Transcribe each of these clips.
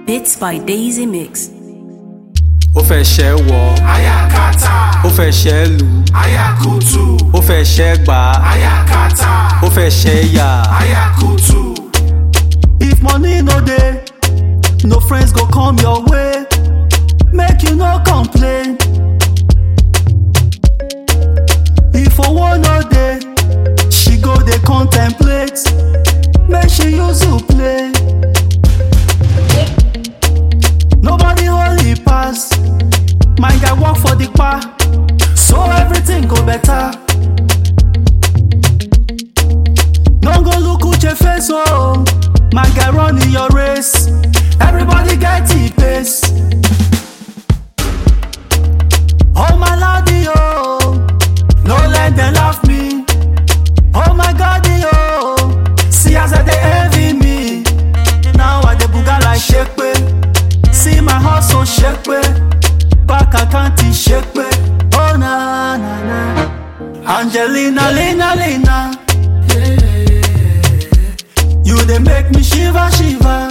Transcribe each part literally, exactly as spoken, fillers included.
Bits by Daisy Mix. Ó fẹ́ ṣẹ́ wọ Ayakata, ó fẹ́ ṣẹ́ lù Ayakutu, ó fẹ́ ṣẹ́ gbà Ayakata, ó fẹ́ ṣẹ́ yà. Ayakutu. If money no dey, no friends go come your way. Make you no complain. If owo no dey, she go dey contemplate. Make she use you play. Nobody holy pass. My guy work for the bar, so everything go better. Don't go look at your face, oh. My guy run in your race. Everybody get it pace. Oh my lordy, oh. No let them laugh me. Oh my god, oh. See as they envy me. Now I dey booga like Shekpe. See my hustle Shekpe. Back account is Shekpe. Oh na na na. Angelina, Lina, Lina. You dey make me shiver, shiver.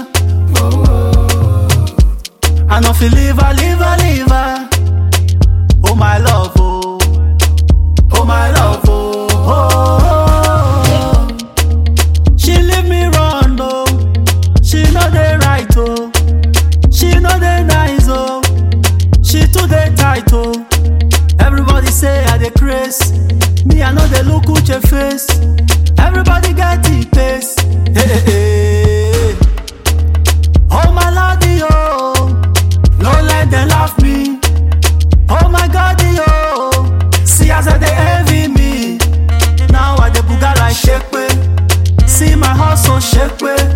I no feel live, live, live. Oh my love, oh, oh my love, oh, oh, oh. She leave me run, oh. She know they right, oh. She know they nice, oh. She too dey tight, oh. Everybody say I dey craze. Me I know they look at your face. Everybody get it pace. Hey, hey, hey. Oh my lordy, oh. No let them laugh me. Oh my god, oh. See as they envy me. Now I dey booga like Shekpe. See my hustle Shekpe.